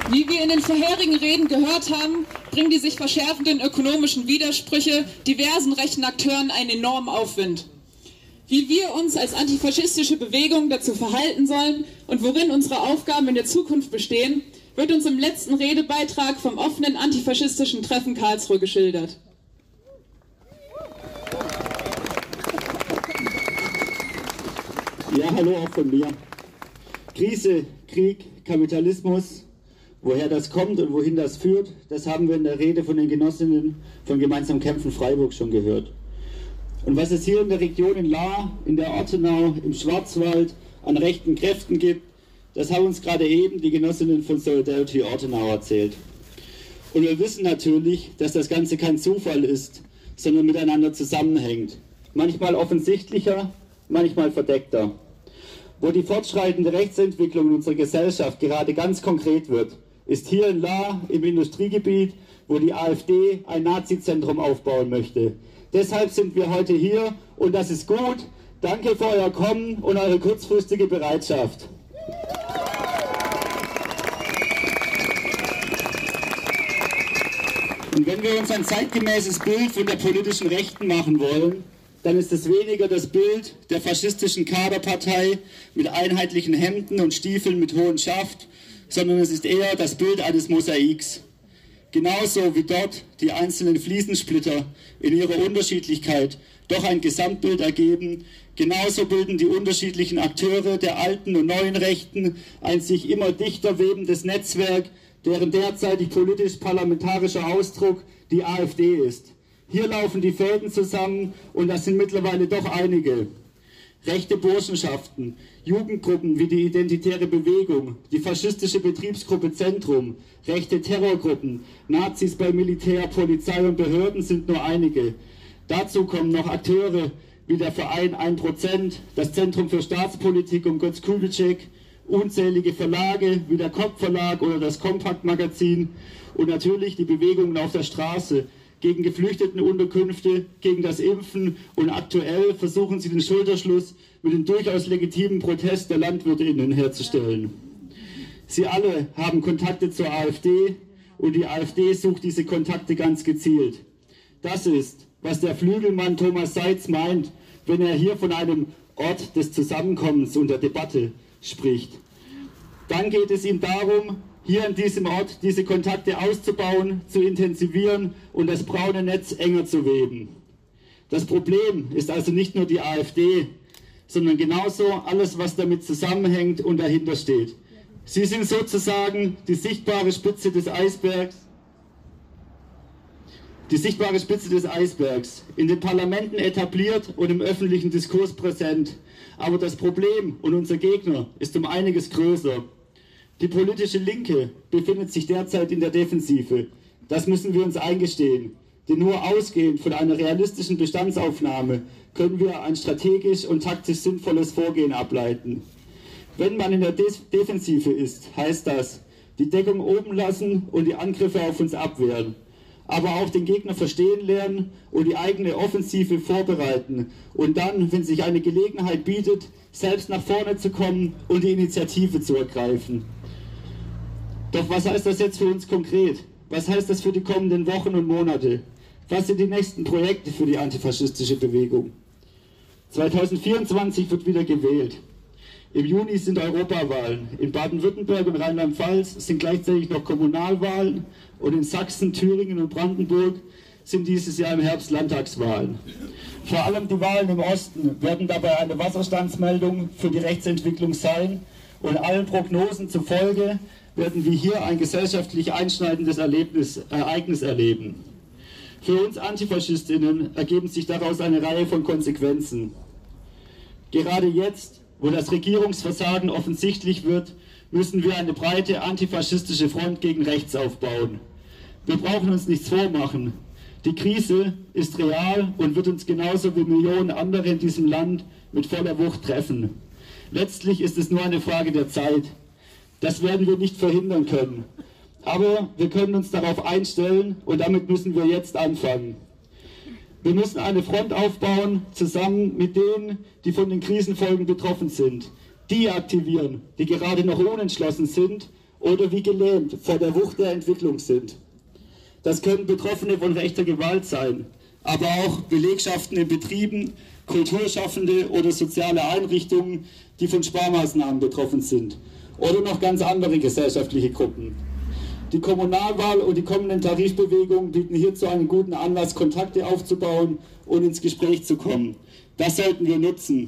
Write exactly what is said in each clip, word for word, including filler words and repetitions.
Wie wir in den vorherigen Reden gehört haben, bringen die sich verschärfenden ökonomischen Widersprüche diversen rechten Akteuren einen enormen Aufwind. Wie wir uns als antifaschistische Bewegung dazu verhalten sollen und worin unsere Aufgaben in der Zukunft bestehen, wird uns im letzten Redebeitrag vom offenen antifaschistischen Treffen Karlsruhe geschildert. Ja, hallo auch von mir. Krise, Krieg, Kapitalismus, woher das kommt und wohin das führt, das haben wir in der Rede von den Genossinnen von Gemeinsam Kämpfen Freiburg schon gehört. Und was es hier in der Region in Lahr, in der Ortenau, im Schwarzwald an rechten Kräften gibt, das haben uns gerade eben die Genossinnen von Solidarity Ortenau erzählt. Und wir wissen natürlich, dass das Ganze kein Zufall ist, sondern miteinander zusammenhängt. Manchmal offensichtlicher, manchmal verdeckter. Wo die fortschreitende Rechtsentwicklung in unserer Gesellschaft gerade ganz konkret wird, ist hier in Lahr im Industriegebiet, wo die AfD ein Nazi-Zentrum aufbauen möchte. Deshalb sind wir heute hier und das ist gut. Danke für euer Kommen und eure kurzfristige Bereitschaft. Und wenn wir uns ein zeitgemäßes Bild von der politischen Rechten machen wollen, dann ist es weniger das Bild der faschistischen Kaderpartei mit einheitlichen Hemden und Stiefeln mit hohem Schaft, sondern es ist eher das Bild eines Mosaiks. Genauso wie dort die einzelnen Fliesensplitter in ihrer Unterschiedlichkeit doch ein Gesamtbild ergeben, genauso bilden die unterschiedlichen Akteure der alten und neuen Rechten ein sich immer dichter webendes Netzwerk, deren derzeitig politisch-parlamentarischer Ausdruck die AfD ist. Hier laufen die Fäden zusammen und das sind mittlerweile doch einige. Rechte Burschenschaften, Jugendgruppen wie die Identitäre Bewegung, die faschistische Betriebsgruppe Zentrum, rechte Terrorgruppen, Nazis bei Militär, Polizei und Behörden sind nur einige. Dazu kommen noch Akteure wie der Verein ein Prozent, das Zentrum für Staatspolitik um Götz Kubitschek, unzählige Verlage wie der Kopp Verlag oder das Kompakt Magazin und natürlich die Bewegungen auf der Straße, gegen Geflüchtetenunterkünfte, gegen das Impfen und aktuell versuchen sie den Schulterschluss mit dem durchaus legitimen Protest der LandwirtInnen herzustellen. Sie alle haben Kontakte zur AfD und die AfD sucht diese Kontakte ganz gezielt. Das ist, was der Flügelmann Thomas Seitz meint, wenn er hier von einem Ort des Zusammenkommens und der Debatte spricht. Dann geht es ihm darum, hier an diesem Ort diese Kontakte auszubauen, zu intensivieren und das braune Netz enger zu weben. Das Problem ist also nicht nur die AfD, sondern genauso alles, was damit zusammenhängt und dahinter steht. Sie sind sozusagen die sichtbare Spitze des Eisbergs, die sichtbare Spitze des Eisbergs, in den Parlamenten etabliert und im öffentlichen Diskurs präsent. Aber das Problem und unser Gegner ist um einiges größer. Die politische Linke befindet sich derzeit in der Defensive. Das müssen wir uns eingestehen. Denn nur ausgehend von einer realistischen Bestandsaufnahme können wir ein strategisch und taktisch sinnvolles Vorgehen ableiten. Wenn man in der De- Defensive ist, heißt das, die Deckung oben lassen und die Angriffe auf uns abwehren. Aber auch den Gegner verstehen lernen und die eigene Offensive vorbereiten. Und dann, wenn sich eine Gelegenheit bietet, selbst nach vorne zu kommen und die Initiative zu ergreifen. Doch was heißt das jetzt für uns konkret? Was heißt das für die kommenden Wochen und Monate? Was sind die nächsten Projekte für die antifaschistische Bewegung? zweitausendvierundzwanzig wird wieder gewählt. Im Juni sind Europawahlen. In Baden-Württemberg und Rheinland-Pfalz sind gleichzeitig noch Kommunalwahlen und in Sachsen, Thüringen und Brandenburg sind dieses Jahr im Herbst Landtagswahlen. Vor allem die Wahlen im Osten werden dabei eine Wasserstandsmeldung für die Rechtsentwicklung sein und allen Prognosen zufolge werden wir hier ein gesellschaftlich einschneidendes Erlebnis, Ereignis erleben. Für uns AntifaschistInnen ergeben sich daraus eine Reihe von Konsequenzen. Gerade jetzt, wo das Regierungsversagen offensichtlich wird, müssen wir eine breite antifaschistische Front gegen rechts aufbauen. Wir brauchen uns nichts vormachen. Die Krise ist real und wird uns genauso wie Millionen andere in diesem Land mit voller Wucht treffen. Letztlich ist es nur eine Frage der Zeit. Das werden wir nicht verhindern können. Aber wir können uns darauf einstellen und damit müssen wir jetzt anfangen. Wir müssen eine Front aufbauen, zusammen mit denen, die von den Krisenfolgen betroffen sind. Die aktivieren, die gerade noch unentschlossen sind oder wie gelähmt vor der Wucht der Entwicklung sind. Das können Betroffene von rechter Gewalt sein, aber auch Belegschaften in Betrieben, Kulturschaffende oder soziale Einrichtungen, die von Sparmaßnahmen betroffen sind, oder noch ganz andere gesellschaftliche Gruppen. Die Kommunalwahl und die kommenden Tarifbewegungen bieten hierzu einen guten Anlass, Kontakte aufzubauen und ins Gespräch zu kommen. Das sollten wir nutzen.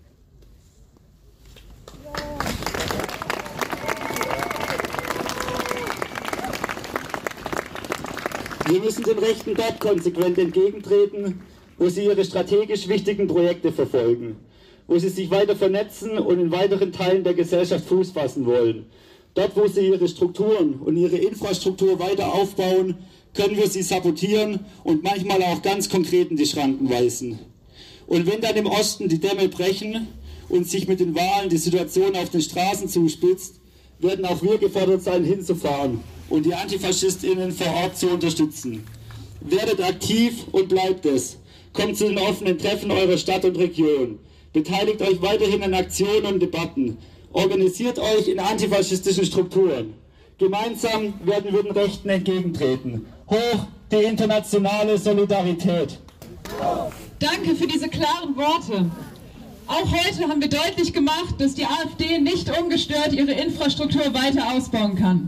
Wir müssen den Rechten dort konsequent entgegentreten, wo sie ihre strategisch wichtigen Projekte verfolgen, wo sie sich weiter vernetzen und in weiteren Teilen der Gesellschaft Fuß fassen wollen. Dort, wo sie ihre Strukturen und ihre Infrastruktur weiter aufbauen, können wir sie sabotieren und manchmal auch ganz konkret in die Schranken weisen. Und wenn dann im Osten die Dämme brechen und sich mit den Wahlen die Situation auf den Straßen zuspitzt, werden auch wir gefordert sein, hinzufahren und die AntifaschistInnen vor Ort zu unterstützen. Werdet aktiv und bleibt es. Kommt zu den offenen Treffen eurer Stadt und Region. Beteiligt euch weiterhin an Aktionen und Debatten. Organisiert euch in antifaschistischen Strukturen. Gemeinsam werden wir den Rechten entgegentreten. Hoch die internationale Solidarität. Danke für diese klaren Worte. Auch heute haben wir deutlich gemacht, dass die AfD nicht ungestört ihre Infrastruktur weiter ausbauen kann.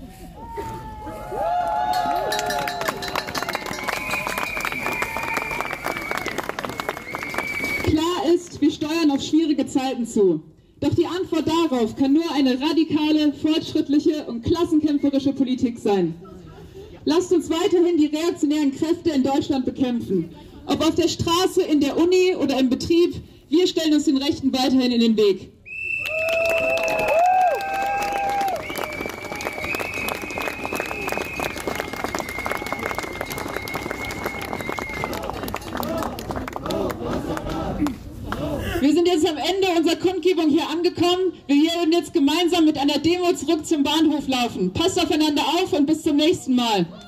Klar ist, wir steuern auf schwierige Zeiten zu. Doch die Antwort darauf kann nur eine radikale, fortschrittliche und klassenkämpferische Politik sein. Lasst uns weiterhin die reaktionären Kräfte in Deutschland bekämpfen. Ob auf der Straße, in der Uni oder im Betrieb, wir stellen uns den Rechten weiterhin in den Weg. Wir sind jetzt am Ende unserer Kundgebung hier angekommen. Wir werden jetzt gemeinsam mit einer Demo zurück zum Bahnhof laufen. Passt aufeinander auf und bis zum nächsten Mal.